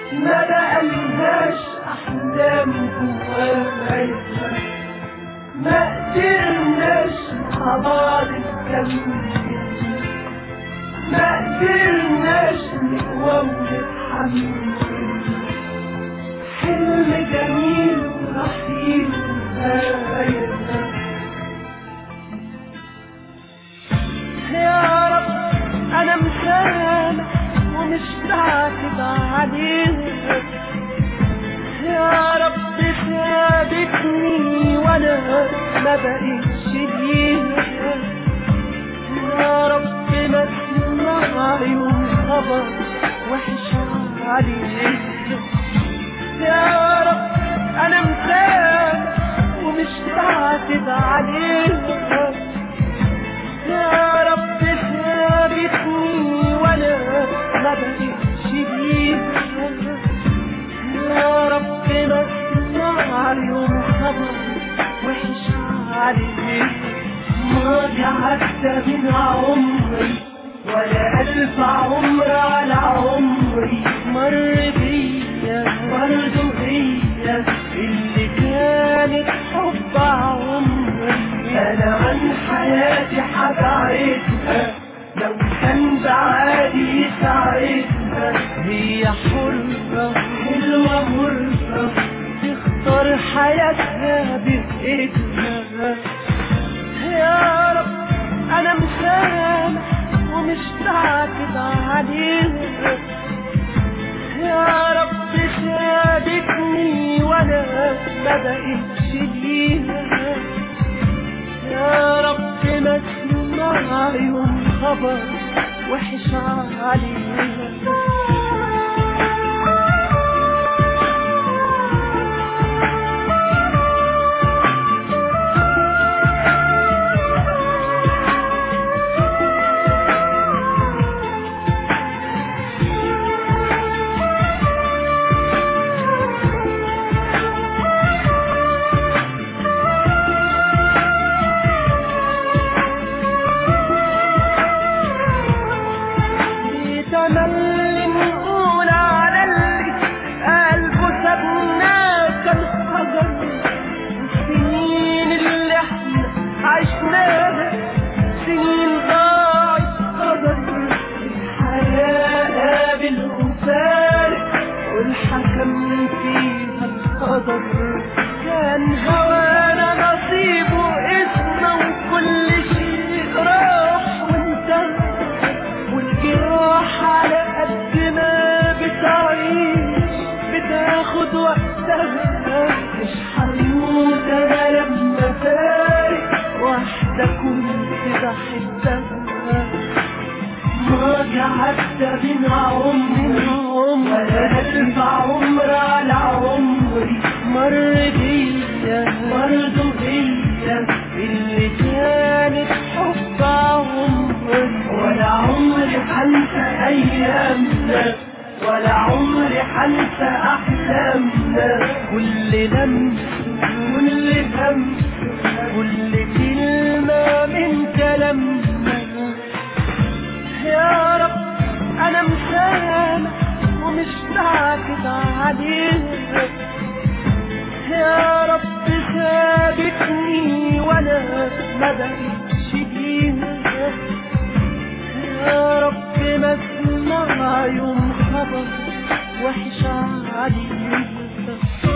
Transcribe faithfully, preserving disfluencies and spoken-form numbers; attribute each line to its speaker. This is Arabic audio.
Speaker 1: ما بقالناش أحلام جوانا، ما قدرناش مع بعض نكمل، ما قدرناش نقوى ونتحمل. حلم جميل ورحيل وهايلنا. يا رب أنا مسامح ومش بعاتب عليها، يا رب سابتني وأنا ما بقيتش ليها، يا رب ما تسمع يوم خبر وحش عليها. يا رب أنا مسامح ومش بعاتب عليها، يا رب سابتني وأنا ما بقيتش ليها، يا رب ما تسمع يوم خبر وحش عليها. ماضي عدى من عمري ولا ألف عمر على عمري، مر بيا برضه هي اللي كانت حب عمري. أنا عن حياتي حبعدها لو كان بعادي ساعتها، هي حرة حلوة مرة تختار حياتها بإيدها. يا رب أنا مسامح ومش بعاتب عليها، يا رب سابتني وأنا ما بقيتش ليها، يا رب ما تسمع يوم خبر وحش عليها. تملي نقول على اللي قلبه سابنا كان حجر، السنين اللي احنا عشناها سنين ضاعت قدر. الحياة قابل وفارق والحكم فيها القدر، كان هوانا نصيبه اسمه وكل شيء راح وانتهى. والجراح على قد ما بتعيش بتاخد وقتها، مش هيموت انا لما فارق واحدة كنت بحبها. ماضي عدى من عمري ولا ألف عمر على عمري، مر بيا برضه هي اللي كانت حب عمري. ولا عمري حنسى أيامنا ولا عمري حنسى أحلامنا، كل لمسة كل همسة كل كلمة من كلامنا. يا رب أنا مسامح ومش بعاتب عليها، يا رب سابتني وأنا ما بقيتش ليها، يا رب ما تسمع يوم خبر وحش عليها.